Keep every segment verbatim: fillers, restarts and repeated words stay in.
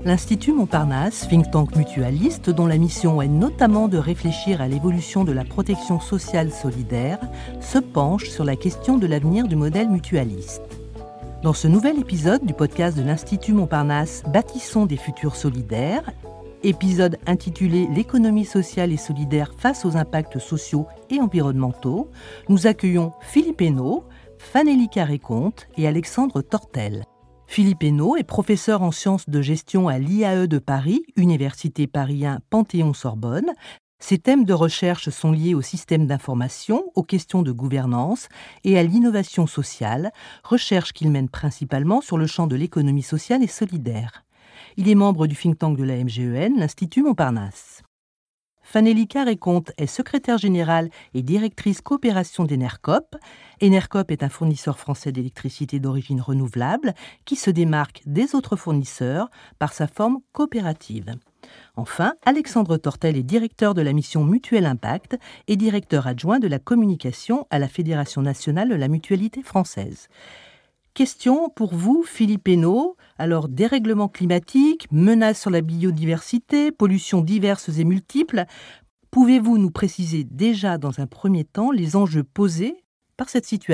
L'Institut Montparnasse, think tank mutualiste dont la mission est notamment de réfléchir à l'évolution de la protection sociale solidaire, se penche sur la question de l'avenir du modèle mutualiste. Dans ce nouvel épisode du podcast de l'Institut Montparnasse, Bâtissons des futurs solidaires, épisode intitulé L'économie sociale et solidaire face aux impacts sociaux et environnementaux, nous accueillons Philippe Hainaut, Fanélie Carré-Comte et Alexandre Tortel. Philippe Hainaut est professeur en sciences de gestion à l'I A E de Paris, Université Paris un Panthéon-Sorbonne. Ses thèmes de recherche sont liés au système d'information, aux questions de gouvernance et à l'innovation sociale, recherche qu'il mène principalement sur le champ de l'économie sociale et solidaire. Il est membre du think tank de la M G E N, l'Institut Montparnasse. Fanélie Carré-Comte est secrétaire générale et directrice coopération d'Enercop. Enercop est un fournisseur français d'électricité d'origine renouvelable qui se démarque des autres fournisseurs par sa forme coopérative. Enfin, Alexandre Tortel est directeur de la mission Mutuel Impact et directeur adjoint de la communication à la Fédération nationale de la mutualité française. Question pour vous, Philippe Hainaut. Alors, dérèglement climatique, menaces sur la biodiversité, pollutions diverses et multiples. Pouvez-vous nous préciser déjà dans un premier temps les enjeux posés par cette situation ?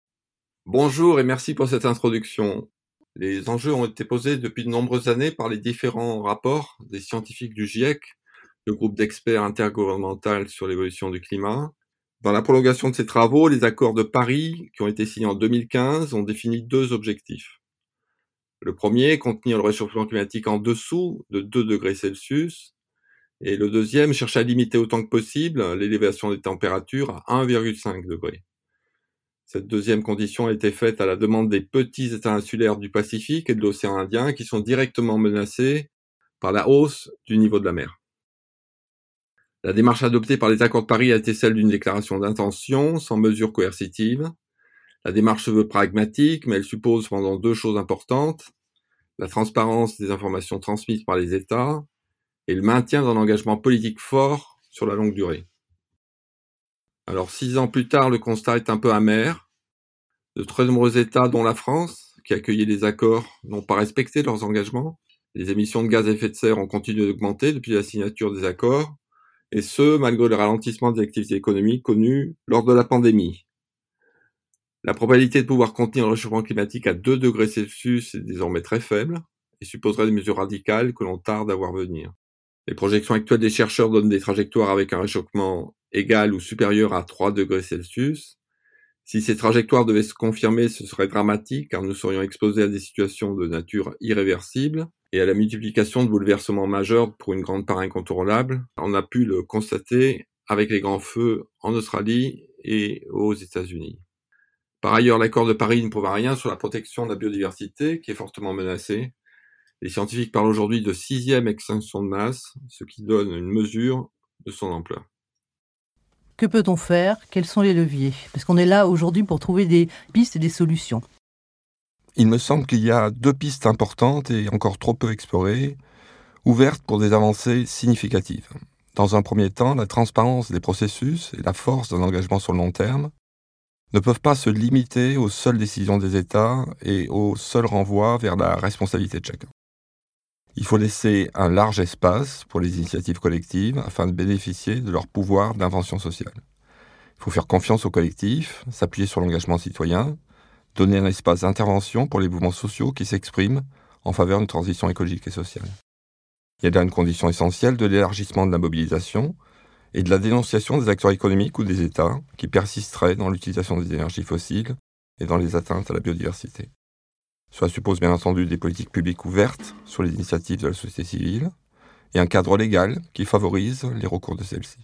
Bonjour et merci pour cette introduction. Les enjeux ont été posés depuis de nombreuses années par les différents rapports des scientifiques du GIEC, le groupe d'experts intergouvernemental sur l'évolution du climat. Dans la prolongation de ces travaux, les accords de Paris, qui ont été signés en deux mille quinze, ont défini deux objectifs. Le premier, contenir le réchauffement climatique en dessous de deux degrés Celsius. Et le deuxième, chercher à limiter autant que possible l'élévation des températures à un virgule cinq degré. Cette deuxième condition a été faite à la demande des petits États insulaires du Pacifique et de l'océan Indien qui sont directement menacés par la hausse du niveau de la mer. La démarche adoptée par les accords de Paris a été celle d'une déclaration d'intention sans mesure coercitive. La démarche se veut pragmatique, mais elle suppose cependant deux choses importantes: la transparence des informations transmises par les États et le maintien d'un engagement politique fort sur la longue durée. Alors, six ans plus tard, le constat est un peu amer. De très nombreux États, dont la France, qui accueillait les accords, n'ont pas respecté leurs engagements. Les émissions de gaz à effet de serre ont continué d'augmenter depuis la signature des accords, et ce, malgré le ralentissement des activités économiques connues lors de la pandémie. La probabilité de pouvoir contenir le réchauffement climatique à deux degrés Celsius est désormais très faible et supposerait des mesures radicales que l'on tarde à voir venir. Les projections actuelles des chercheurs donnent des trajectoires avec un réchauffement égal ou supérieur à trois degrés Celsius. Si ces trajectoires devaient se confirmer, ce serait dramatique car nous serions exposés à des situations de nature irréversible et à la multiplication de bouleversements majeurs pour une grande part incontournable. On a pu le constater avec les grands feux en Australie et aux États-Unis. Par ailleurs, l'accord de Paris ne prévoit rien sur la protection de la biodiversité qui est fortement menacée. Les scientifiques parlent aujourd'hui de sixième extinction de masse, ce qui donne une mesure de son ampleur. Que peut-on faire ? Quels sont les leviers ? Parce qu'on est là aujourd'hui pour trouver des pistes et des solutions. Il me semble qu'il y a deux pistes importantes et encore trop peu explorées, ouvertes pour des avancées significatives. Dans un premier temps, la transparence des processus et la force d'un engagement sur le long terme ne peuvent pas se limiter aux seules décisions des États et au seul renvoi vers la responsabilité de chacun. Il faut laisser un large espace pour les initiatives collectives afin de bénéficier de leur pouvoir d'invention sociale. Il faut faire confiance au collectif, s'appuyer sur l'engagement citoyen, donner un espace d'intervention pour les mouvements sociaux qui s'expriment en faveur d'une transition écologique et sociale. Il y a là une condition essentielle de l'élargissement de la mobilisation et de la dénonciation des acteurs économiques ou des États qui persisteraient dans l'utilisation des énergies fossiles et dans les atteintes à la biodiversité. Cela suppose bien entendu des politiques publiques ouvertes sur les initiatives de la société civile et un cadre légal qui favorise les recours de celles-ci.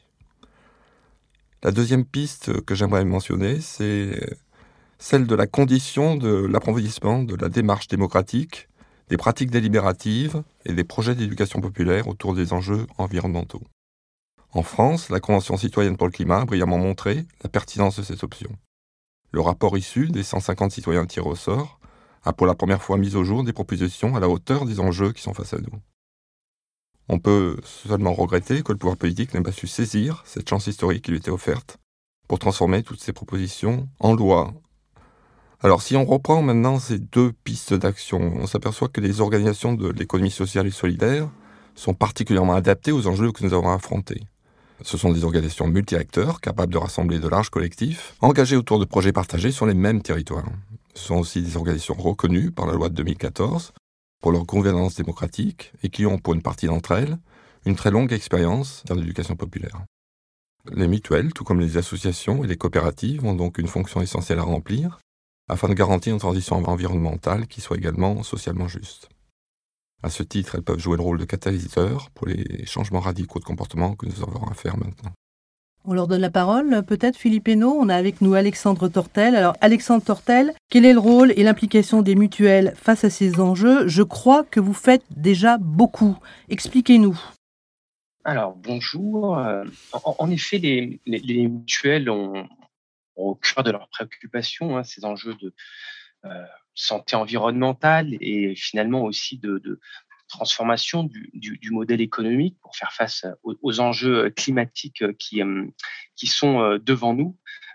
La deuxième piste que j'aimerais mentionner, c'est celle de la condition de l'approfondissement de la démarche démocratique, des pratiques délibératives et des projets d'éducation populaire autour des enjeux environnementaux. En France, la Convention citoyenne pour le climat a brillamment montré la pertinence de cette option. Le rapport issu des cent cinquante citoyens tirés au sort a pour la première fois mis au jour des propositions à la hauteur des enjeux qui sont face à nous. On peut seulement regretter que le pouvoir politique n'ait pas su saisir cette chance historique qui lui était offerte pour transformer toutes ces propositions en loi, Alors, si on reprend maintenant ces deux pistes d'action, on s'aperçoit que les organisations de l'économie sociale et solidaire sont particulièrement adaptées aux enjeux que nous avons affrontés. Ce sont des organisations multi-acteurs, capables de rassembler de larges collectifs, engagés autour de projets partagés sur les mêmes territoires. Ce sont aussi des organisations reconnues par la loi de deux mille quatorze pour leur gouvernance démocratique et qui ont, pour une partie d'entre elles, une très longue expérience dans l'éducation populaire. Les mutuelles, tout comme les associations et les coopératives, ont donc une fonction essentielle à remplir afin de garantir une transition environnementale qui soit également socialement juste. À ce titre, elles peuvent jouer le rôle de catalyseur pour les changements radicaux de comportement que nous avons à faire maintenant. On leur donne la parole, peut-être Philippe Hainaut. On a avec nous Alexandre Tortel. Alors Alexandre Tortel, quel est le rôle et l'implication des mutuelles face à ces enjeux ? Je crois que vous faites déjà beaucoup. Expliquez-nous. Alors bonjour. Euh, en, en effet, les, les, les mutuelles ont, ont au cœur de leurs préoccupations hein, ces enjeux de euh, santé environnementale et finalement aussi de, de transformation du, du, du modèle économique pour faire face aux, aux enjeux climatiques qui, qui sont devant nous.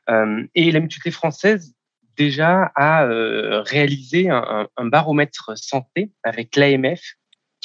Et la mutualité française déjà a réalisé un, un baromètre santé avec l'A M F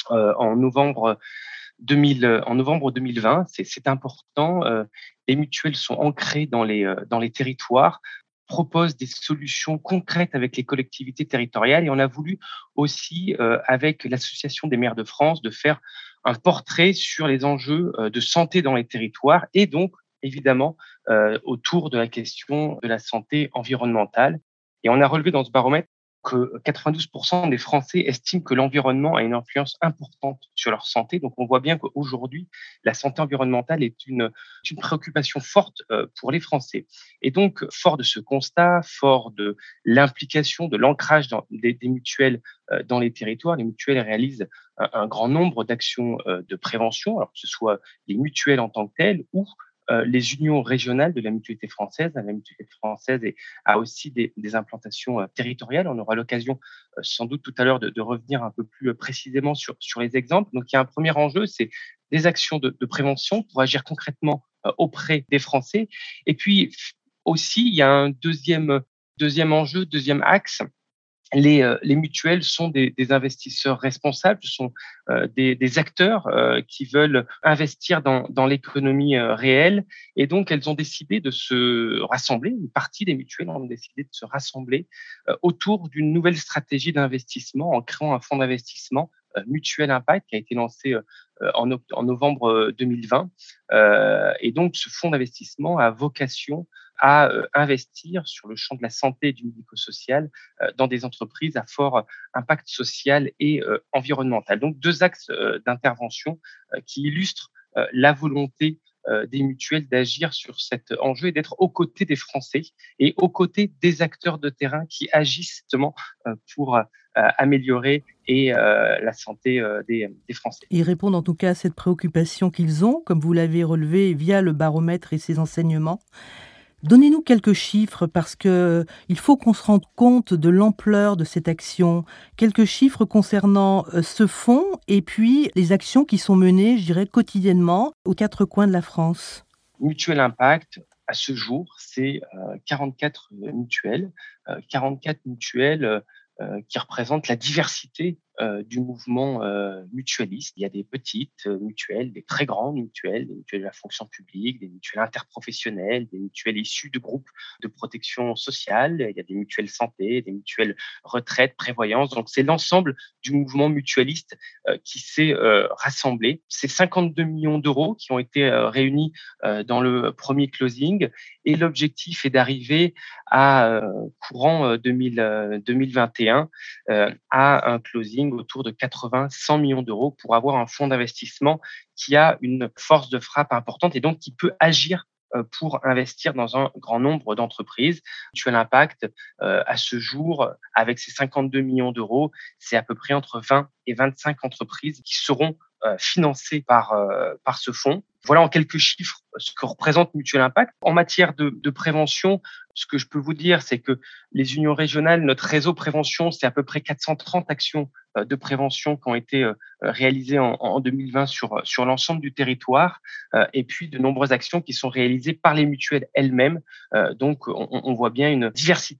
en novembre deux mille, en novembre deux mille vingt. C'est, c'est important. Les mutuelles sont ancrées dans les, dans les territoires, propose des solutions concrètes avec les collectivités territoriales et on a voulu aussi, euh, avec l'Association des maires de France, de faire un portrait sur les enjeux euh, de santé dans les territoires et donc, évidemment, euh, autour de la question de la santé environnementale. Et on a relevé dans ce baromètre que quatre-vingt-douze pour cent des Français estiment que l'environnement a une influence importante sur leur santé. Donc, on voit bien qu'aujourd'hui, la santé environnementale est une, une préoccupation forte euh, pour les Français. Et donc, fort de ce constat, fort de l'implication, de l'ancrage dans, des, des mutuelles euh, dans les territoires, les mutuelles réalisent un, un grand nombre d'actions euh, de prévention, alors que ce soit les mutuelles en tant que telles ou Euh, les unions régionales de la mutualité française. La mutualité française est, a aussi des, des implantations euh, territoriales. On aura l'occasion euh, sans doute tout à l'heure de, de revenir un peu plus euh, précisément sur, sur les exemples. Donc, il y a un premier enjeu, c'est des actions de, de prévention pour agir concrètement euh, auprès des Français. Et puis aussi, il y a un deuxième, deuxième enjeu, deuxième axe. Les, euh, les mutuelles sont des, des investisseurs responsables, ce sont euh, des, des acteurs euh, qui veulent investir dans, dans l'économie euh, réelle et donc elles ont décidé de se rassembler, une partie des mutuelles ont décidé de se rassembler euh, autour d'une nouvelle stratégie d'investissement en créant un fonds d'investissement euh, Mutuel Impact qui a été lancé euh, en, en novembre deux mille vingt euh, et donc ce fonds d'investissement a vocation à euh, investir sur le champ de la santé et du médico-social euh, dans des entreprises à fort impact social et euh, environnemental. Donc, deux axes euh, d'intervention euh, qui illustrent euh, la volonté euh, des mutuelles d'agir sur cet enjeu et d'être aux côtés des Français et aux côtés des acteurs de terrain qui agissent justement euh, pour euh, améliorer et euh, la santé euh, des, des Français. Ils répondent en tout cas à cette préoccupation qu'ils ont, comme vous l'avez relevé via le baromètre et ses enseignements. Donnez-nous quelques chiffres parce que il faut qu'on se rende compte de l'ampleur de cette action. Quelques chiffres concernant ce fonds et puis les actions qui sont menées, je dirais, quotidiennement aux quatre coins de la France. Mutuel Impact, à ce jour, c'est euh, quarante-quatre mutuelles, euh, quarante-quatre mutuelles euh, qui représentent la diversité euh, du mouvement euh, mutualiste. Il y a des petites euh, mutuelles, des très grandes mutuelles, des mutuelles de la fonction publique, des mutuelles interprofessionnelles, des mutuelles issues de groupes de protection sociale. Il y a des mutuelles santé, des mutuelles retraite, prévoyance. Donc, c'est l'ensemble du mouvement mutualiste euh, qui s'est euh, rassemblé. C'est cinquante-deux millions d'euros qui ont été euh, réunis euh, dans le premier closing et l'objectif est d'arriver à euh, courant euh, deux mille, euh, deux mille vingt et un euh, à un closing autour de quatre-vingts à cent millions d'euros pour avoir un fonds d'investissement qui a une force de frappe importante et donc qui peut agir euh, pour investir dans un grand nombre d'entreprises. Mutuel Impact, euh, à ce jour, avec ses cinquante-deux millions d'euros, c'est à peu près entre vingt et vingt-cinq entreprises qui seront euh, financées par, euh, par ce fonds. Voilà en quelques chiffres ce que représente Mutuel Impact. En matière de, de prévention, ce que je peux vous dire, c'est que les unions régionales, notre réseau prévention, c'est à peu près quatre cent trente actions de prévention qui ont été réalisées en, en deux mille vingt sur, sur l'ensemble du territoire, et puis de nombreuses actions qui sont réalisées par les mutuelles elles-mêmes. Donc, on, on voit bien une diversité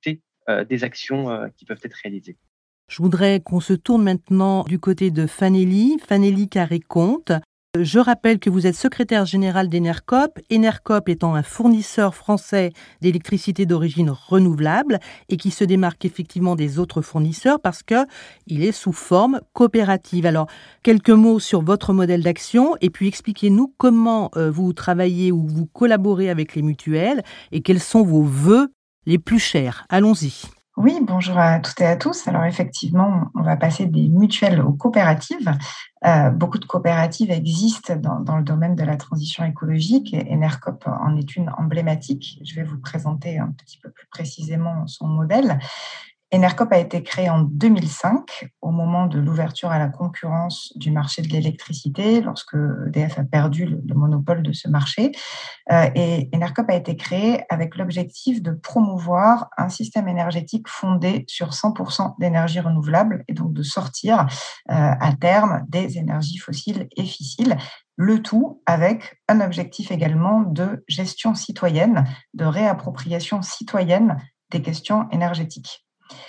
euh, des actions euh, qui peuvent être réalisées. Je voudrais qu'on se tourne maintenant du côté de Fanélie, Fanélie Carré-Comte. Je rappelle que vous êtes secrétaire générale d'Enercop, Enercop étant un fournisseur français d'électricité d'origine renouvelable et qui se démarque effectivement des autres fournisseurs parce qu'il est sous forme coopérative. Alors, quelques mots sur votre modèle d'action et puis expliquez-nous comment euh, vous travaillez ou vous collaborez avec les mutuelles et quels sont vos vœux les plus chers. Allons-y. Oui, bonjour à toutes et à tous. Alors effectivement, on va passer des mutuelles aux coopératives. Euh, beaucoup de coopératives existent dans, dans le domaine de la transition écologique et Enercop en est une emblématique. Je vais vous présenter un petit peu plus précisément son modèle. Enercop a été créé en deux mille cinq, au moment de l'ouverture à la concurrence du marché de l'électricité, lorsque E D F a perdu le, le monopole de ce marché. Euh, et Enercop a été créé avec l'objectif de promouvoir un système énergétique fondé sur cent pour cent d'énergie renouvelable et donc de sortir euh, à terme des énergies fossiles et fissiles. Le tout avec un objectif également de gestion citoyenne, de réappropriation citoyenne des questions énergétiques.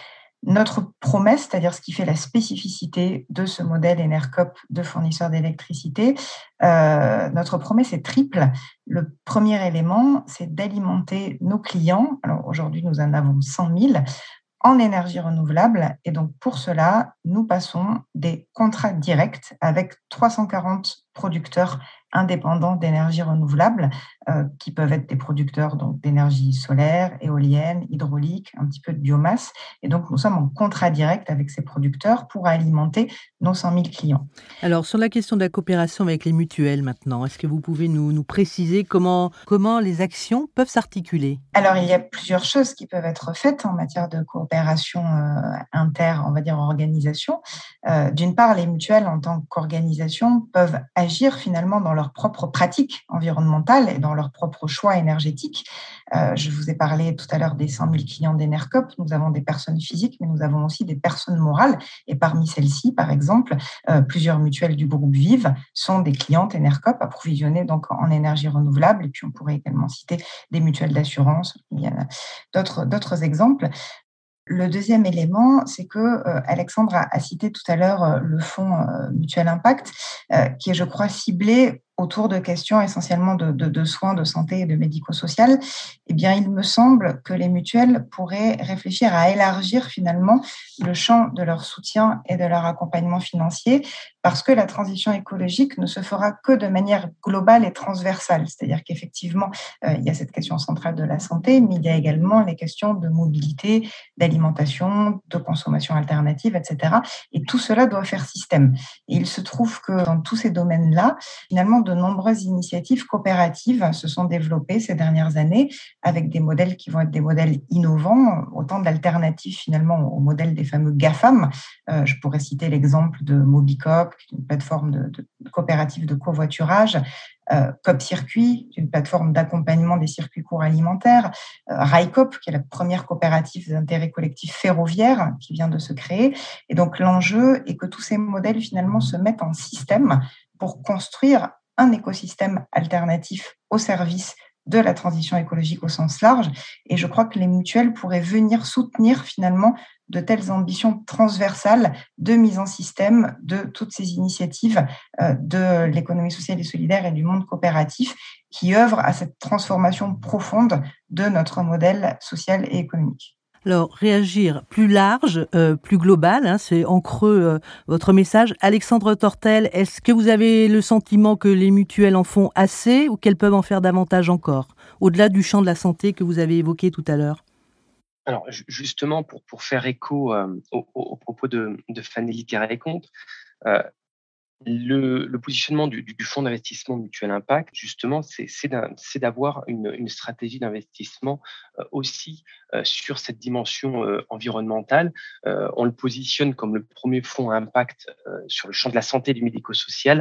Notre promesse, c'est-à-dire ce qui fait la spécificité de ce modèle Enercop de fournisseur d'électricité, euh, notre promesse est triple. Le premier élément, c'est d'alimenter nos clients, alors aujourd'hui nous en avons cent mille, en énergie renouvelable. Et donc, pour cela, nous passons des contrats directs avec trois cent quarante producteurs indépendants d'énergie renouvelable, euh, qui peuvent être des producteurs donc, d'énergie solaire, éolienne, hydraulique, un petit peu de biomasse. Et donc, nous sommes en contrat direct avec ces producteurs pour alimenter nos cent mille clients. Alors, sur la question de la coopération avec les mutuelles maintenant, est-ce que vous pouvez nous, nous préciser comment, comment les actions peuvent s'articuler ? Alors, il y a plusieurs choses qui peuvent être faites en matière de coopération euh, inter, on va dire, organisation. Euh, d'une part, les mutuelles, en tant qu'organisation, peuvent agir finalement dans leurs propres pratiques environnementales et dans leurs propres choix énergétiques. Euh, je vous ai parlé tout à l'heure des cent mille clients d'Enercop. Nous avons des personnes physiques, mais nous avons aussi des personnes morales. Et parmi celles-ci, par exemple, euh, plusieurs mutuelles du groupe Vive sont des clientes Enercop approvisionnées donc en énergie renouvelable. Et puis, on pourrait également citer des mutuelles d'assurance. Il y a d'autres, d'autres exemples. Le deuxième élément, c'est que euh, Alexandre a, a cité tout à l'heure euh, le fonds euh, Mutuel Impact, euh, qui est, je crois, ciblé autour de questions essentiellement de, de, de soins, de santé et de médico-social. Eh bien, il me semble que les mutuelles pourraient réfléchir à élargir finalement le champ de leur soutien et de leur accompagnement financier, parce que la transition écologique ne se fera que de manière globale et transversale. C'est-à-dire qu'effectivement, euh, il y a cette question centrale de la santé, mais il y a également les questions de mobilité, d'alimentation, de consommation alternative, et cetera. Et tout cela doit faire système. Et il se trouve que dans tous ces domaines-là, finalement, de nombreuses initiatives coopératives se sont développées ces dernières années avec des modèles qui vont être des modèles innovants, autant d'alternatives finalement au modèle des fameux GAFAM. Euh, je pourrais citer l'exemple de Mobicop, une plateforme de, de coopérative de covoiturage, euh, Cop Circuit, une plateforme d'accompagnement des circuits courts alimentaires, euh, Railcoop, qui est la première coopérative d'intérêt collectif ferroviaire qui vient de se créer. Et donc l'enjeu est que tous ces modèles finalement se mettent en système pour construire un écosystème alternatif au service de la transition écologique au sens large. Et je crois que les mutuelles pourraient venir soutenir finalement de telles ambitions transversales de mise en système de toutes ces initiatives euh, de l'économie sociale et solidaire et du monde coopératif qui œuvrent à cette transformation profonde de notre modèle social et économique. Alors, réagir plus large, euh, plus global, hein, c'est en creux euh, votre message. Alexandre Tortel, est-ce que vous avez le sentiment que les mutuelles en font assez ou qu'elles peuvent en faire davantage encore, au-delà du champ de la santé que vous avez évoqué tout à l'heure ? Alors, justement, pour, pour faire écho euh, aux, aux propos de, de Fanélie Carré-Comte, euh, Le, le positionnement du, du fonds d'investissement Mutuel Impact, justement, c'est, c'est, d'un, c'est d'avoir une, une stratégie d'investissement euh, aussi euh, sur cette dimension euh, environnementale. Euh, on le positionne comme le premier fonds à impact euh, sur le champ de la santé et du médico-social,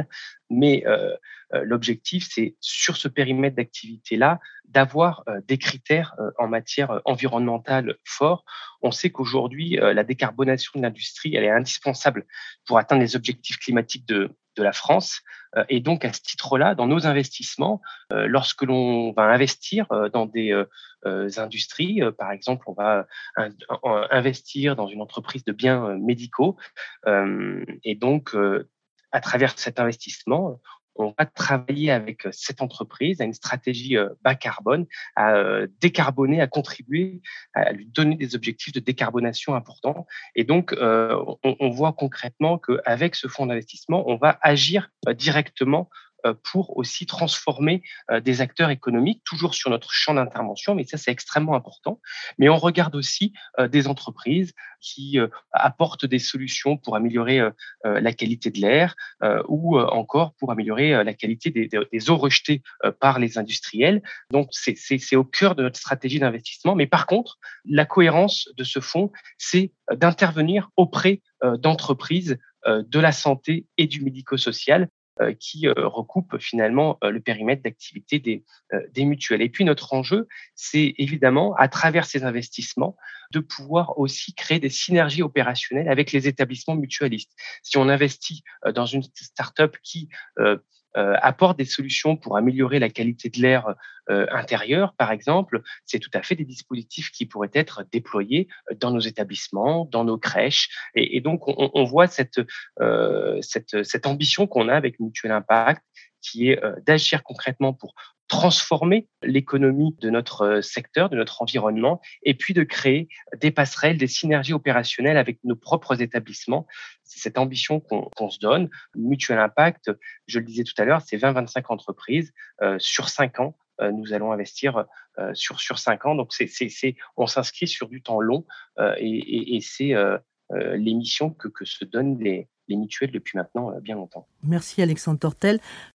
Mais euh, euh, l'objectif, c'est sur ce périmètre d'activité-là, d'avoir euh, des critères euh, en matière euh, environnementale forts. On sait qu'aujourd'hui, euh, la décarbonation de l'industrie, elle est indispensable pour atteindre les objectifs climatiques de, de la France. Euh, et donc, à ce titre-là, dans nos investissements, euh, lorsque l'on va investir euh, dans des euh, euh, industries, euh, par exemple, on va un, un, investir dans une entreprise de biens euh, médicaux, euh, et donc, euh, à travers cet investissement, on va travailler avec cette entreprise à une stratégie bas carbone, à décarboner, à contribuer, à lui donner des objectifs de décarbonation importants. Et donc, euh, on, on voit concrètement qu'avec ce fonds d'investissement, on va agir directement pour aussi transformer des acteurs économiques, toujours sur notre champ d'intervention, mais ça, c'est extrêmement important. Mais on regarde aussi des entreprises qui apportent des solutions pour améliorer la qualité de l'air ou encore pour améliorer la qualité des, des eaux rejetées par les industriels. Donc, c'est, c'est, c'est au cœur de notre stratégie d'investissement. Mais par contre, la cohérence de ce fonds, c'est d'intervenir auprès d'entreprises de la santé et du médico-social qui euh, recoupe finalement euh, le périmètre d'activité des, euh, des mutuelles. Et puis notre enjeu, c'est évidemment, à travers ces investissements, de pouvoir aussi créer des synergies opérationnelles avec les établissements mutualistes. Si on investit euh, dans une start-up qui euh, euh, apporte des solutions pour améliorer la qualité de l'air euh, intérieur, par exemple, c'est tout à fait des dispositifs qui pourraient être déployés dans nos établissements, dans nos crèches. Et, et donc, on, on voit cette, euh, cette, cette ambition qu'on a avec Mutuelle Impact, qui est euh, d'agir concrètement pour transformer l'économie de notre secteur, de notre environnement, et puis de créer des passerelles, des synergies opérationnelles avec nos propres établissements. C'est cette ambition qu'on, qu'on se donne. Mutuelle Impact, je le disais tout à l'heure, c'est vingt à vingt-cinq entreprises euh, sur cinq ans. Euh, nous allons investir euh, sur sur cinq ans. Donc, c'est, c'est, c'est, on s'inscrit sur du temps long euh, et, et, et c'est euh, euh, les missions que, que se donnent les, les mutuelles depuis maintenant euh, bien longtemps. Merci Alexandre Tortel.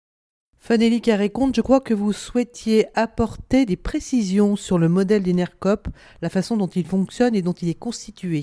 Fanélie Carré-Comte, je crois que vous souhaitiez apporter des précisions sur le modèle d'Enercop, la façon dont il fonctionne et dont il est constitué.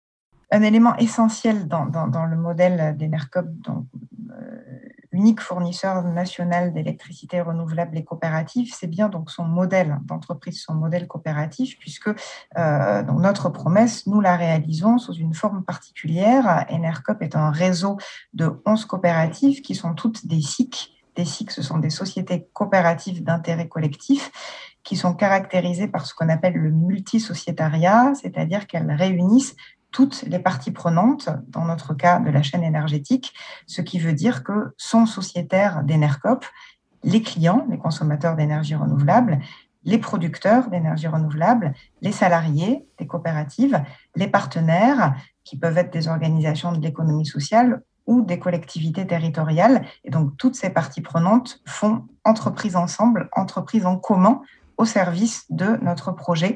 Un élément essentiel dans, dans, dans le modèle d'Enercop, donc, euh, unique fournisseur national d'électricité renouvelable et coopérative, c'est bien donc son modèle d'entreprise, son modèle coopératif, puisque euh, donc notre promesse, nous la réalisons sous une forme particulière. Enercop est un réseau de onze coopératives qui sont toutes des S I C. Des S I C, ce sont des sociétés coopératives d'intérêt collectif qui sont caractérisées par ce qu'on appelle le multisociétariat, c'est-à-dire qu'elles réunissent toutes les parties prenantes, dans notre cas de la chaîne énergétique, ce qui veut dire que sont sociétaires d'Enercop les clients, les consommateurs d'énergie renouvelable, les producteurs d'énergie renouvelable, les salariés des coopératives, les partenaires, qui peuvent être des organisations de l'économie sociale ou des collectivités territoriales. Et donc, toutes ces parties prenantes font entreprise ensemble, entreprise en commun, au service de notre projet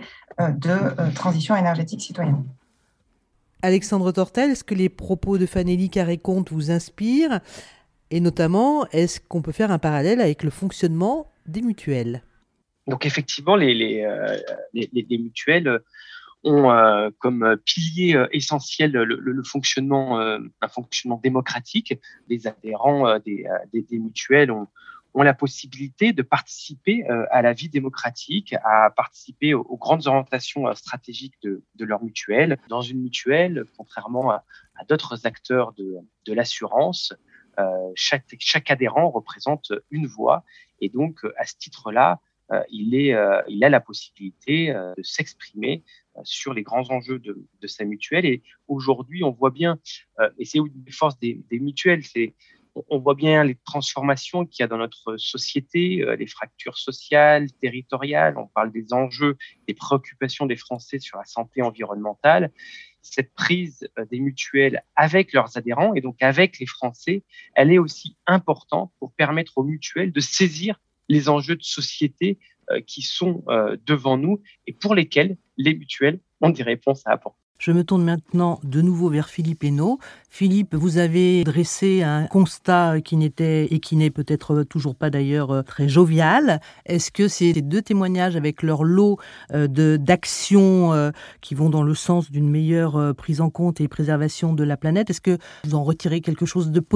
de transition énergétique citoyenne. Alexandre Tortel, est-ce que les propos de Fanélie Carré-Comte vous inspirent ? Et notamment, est-ce qu'on peut faire un parallèle avec le fonctionnement des mutuelles ? Donc effectivement, les, les, euh, les, les mutuelles ont euh, comme pilier euh, essentiel le, le, le fonctionnement, euh, un fonctionnement démocratique. Les adhérents euh, des, des, des mutuelles ont ont la possibilité de participer euh, à la vie démocratique, à participer aux, aux grandes orientations euh, stratégiques de, de leur mutuelle. Dans une mutuelle, contrairement à, à d'autres acteurs de, de l'assurance, euh, chaque, chaque adhérent représente une voix et donc à ce titre-là, euh, il, est, euh, il a la possibilité euh, de s'exprimer euh, sur les grands enjeux de, de sa mutuelle. Et aujourd'hui, on voit bien, euh, et c'est une des forces des, des mutuelles, c'est on voit bien les transformations qu'il y a dans notre société, les fractures sociales, territoriales. On parle des enjeux, des préoccupations des Français sur la santé environnementale. Cette prise des mutuelles avec leurs adhérents et donc avec les Français, elle est aussi importante pour permettre aux mutuelles de saisir les enjeux de société qui sont devant nous et pour lesquels les mutuelles ont des réponses à apporter. Je me tourne maintenant de nouveau vers Philippe Hénault. Philippe, vous avez dressé un constat qui n'était et qui n'est peut-être toujours pas d'ailleurs très jovial. Est-ce que ces deux témoignages avec leur lot de, d'actions qui vont dans le sens d'une meilleure prise en compte et préservation de la planète, est-ce que vous en retirez quelque chose de positif ?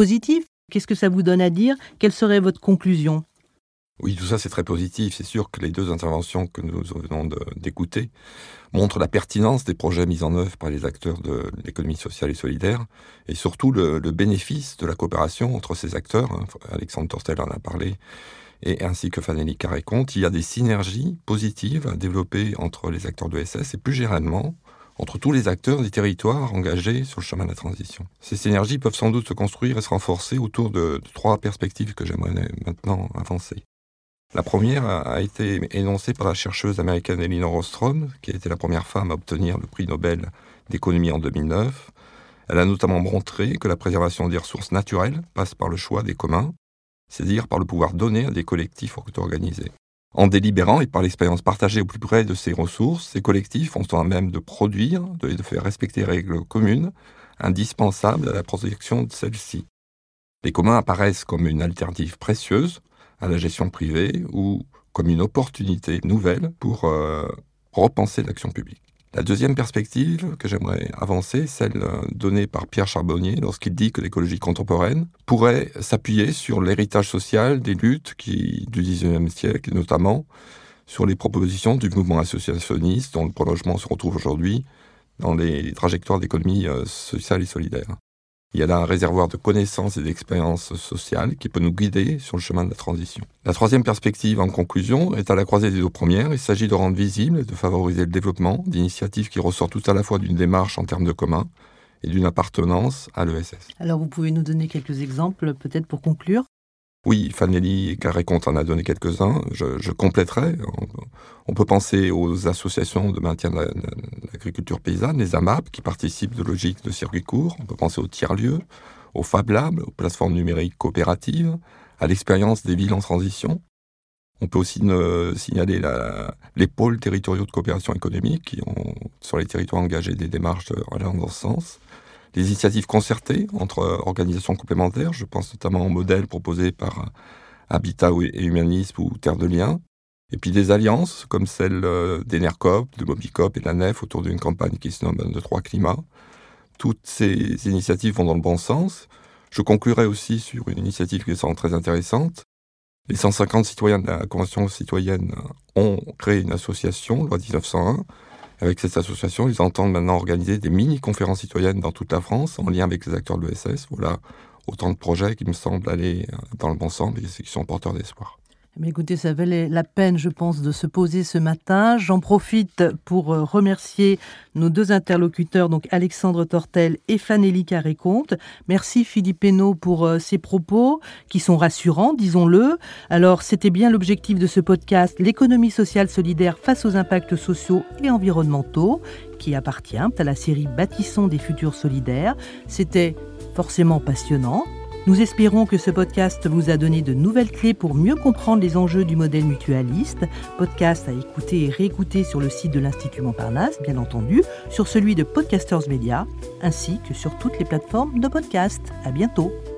Qu'est-ce que ça vous donne à dire ? Quelle serait votre conclusion ? Oui, tout ça c'est très positif. C'est sûr que les deux interventions que nous venons de, d'écouter montrent la pertinence des projets mis en œuvre par les acteurs de l'économie sociale et solidaire et surtout le, le bénéfice de la coopération entre ces acteurs. Alexandre Tortel en a parlé, et ainsi que Fanélie Carré-Comte. Il y a des synergies positives à développer entre les acteurs de l'E S S et plus généralement entre tous les acteurs des territoires engagés sur le chemin de la transition. Ces synergies peuvent sans doute se construire et se renforcer autour de, de trois perspectives que j'aimerais maintenant avancer. La première a été énoncée par la chercheuse américaine Elinor Ostrom, qui a été la première femme à obtenir le prix Nobel d'économie en deux mille neuf. Elle a notamment montré que la préservation des ressources naturelles passe par le choix des communs, c'est-à-dire par le pouvoir donné à des collectifs auto-organisés. En délibérant et par l'expérience partagée au plus près de ces ressources, ces collectifs sont à même de produire et de faire respecter les règles communes indispensables à la protection de celles-ci. Les communs apparaissent comme une alternative précieuse à la gestion privée ou comme une opportunité nouvelle pour euh, repenser l'action publique. La deuxième perspective que j'aimerais avancer, celle donnée par Pierre Charbonnier lorsqu'il dit que l'écologie contemporaine pourrait s'appuyer sur l'héritage social des luttes qui, du dix-neuvième siècle, et notamment sur les propositions du mouvement associationniste dont le prolongement se retrouve aujourd'hui dans les trajectoires d'économie sociale et solidaire. Il y a là un réservoir de connaissances et d'expériences sociales qui peut nous guider sur le chemin de la transition. La troisième perspective, en conclusion, est à la croisée des deux premières. Il s'agit de rendre visible et de favoriser le développement d'initiatives qui ressortent tout à la fois d'une démarche en termes de commun et d'une appartenance à l'E S S. Alors vous pouvez nous donner quelques exemples, peut-être pour conclure ? Oui, Fanélie Carré-Comte en a donné quelques-uns. Je, je compléterai. On, on peut penser aux associations de maintien de, la, de l'agriculture paysanne, les A M A P, qui participent de logiques de circuit court. On peut penser aux tiers-lieux, aux Fab Labs, aux plateformes numériques coopératives, à l'expérience des villes en transition. On peut aussi ne, signaler la, les pôles territoriaux de coopération économique qui ont, sur les territoires engagés, des démarches allant dans ce sens. Les initiatives concertées entre organisations complémentaires, je pense notamment au modèle proposé par Habitat et Humanisme ou Terre de Liens, et puis des alliances comme celle d'Enercop, de Mobicop et de la Nef autour d'une campagne qui se nomme deux trois Climat. Toutes ces initiatives vont dans le bon sens. Je conclurai aussi sur une initiative qui me semble très intéressante. Les cent cinquante citoyens de la Convention citoyenne ont créé une association, loi dix-neuf cent un. Avec cette association, ils entendent maintenant organiser des mini-conférences citoyennes dans toute la France, en lien avec les acteurs de l'E S S. Voilà autant de projets qui me semblent aller dans le bon sens et qui sont porteurs d'espoir. Mais écoutez, ça valait la peine, je pense, de se poser ce matin. J'en profite pour remercier nos deux interlocuteurs, donc Alexandre Tortel et Fanélie Carré-Comte. Merci Philippe Hénaud pour ces propos qui sont rassurants, disons-le. Alors, c'était bien l'objectif de ce podcast, l'économie sociale solidaire face aux impacts sociaux et environnementaux, qui appartient à la série Bâtissons des futurs solidaires. C'était forcément passionnant. Nous espérons que ce podcast vous a donné de nouvelles clés pour mieux comprendre les enjeux du modèle mutualiste. Podcast à écouter et réécouter sur le site de l'Institut Montparnasse, bien entendu, sur celui de Podcasters Media, ainsi que sur toutes les plateformes de podcast. À bientôt.